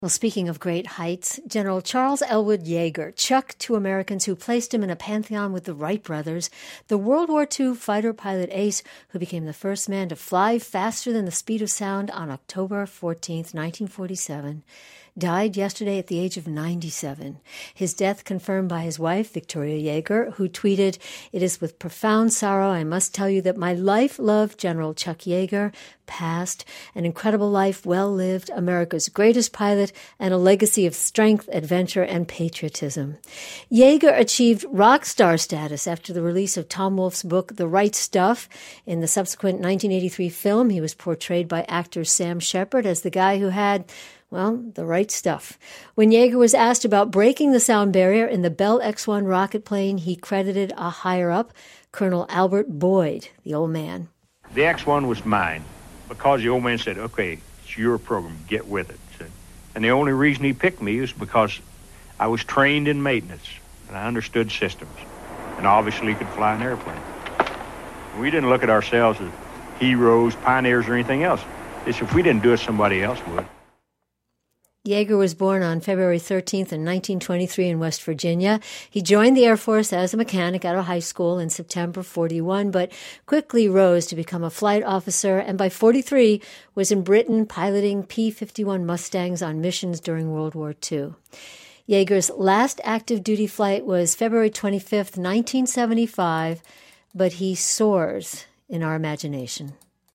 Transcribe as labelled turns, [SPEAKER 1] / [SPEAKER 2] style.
[SPEAKER 1] Well, speaking of great heights, General Charles Elwood Yeager, Chuck to Americans who placed him in a pantheon with the Wright brothers, the World War II fighter pilot ace who became the first man to fly faster than the speed of sound on October 14th, 1947, died yesterday at the age of 97. His death confirmed by his wife, Victoria Yeager, who tweeted, "It is with profound sorrow I must tell you that my life-loved General Chuck Yeager passed, an incredible life well lived, America's greatest pilot, and a legacy of strength, adventure, and patriotism." Yeager achieved rock star status after the release of Tom Wolfe's book, The Right Stuff. In the subsequent 1983 film, he was portrayed by actor Sam Shepard as the guy who had, well, the right stuff. When Yeager was asked about breaking the sound barrier in the Bell X-1 rocket plane, he credited a higher-up, Colonel Albert Boyd, the old man.
[SPEAKER 2] The X-1 was mine because the old man said, "Okay, it's your program, get with it." And the only reason he picked me is because I was trained in maintenance and I understood systems and obviously could fly an airplane. We didn't look at ourselves as heroes, pioneers, or anything else. It's if we didn't do it, somebody else would.
[SPEAKER 1] Yeager was born on February 13th in 1923 in West Virginia. He joined the Air Force as a mechanic out of high school in September 41, but quickly rose to become a flight officer, and by 43 was in Britain piloting P-51 Mustangs on missions during World War II. Yeager's last active duty flight was February 25th, 1975, but he soars in our imagination.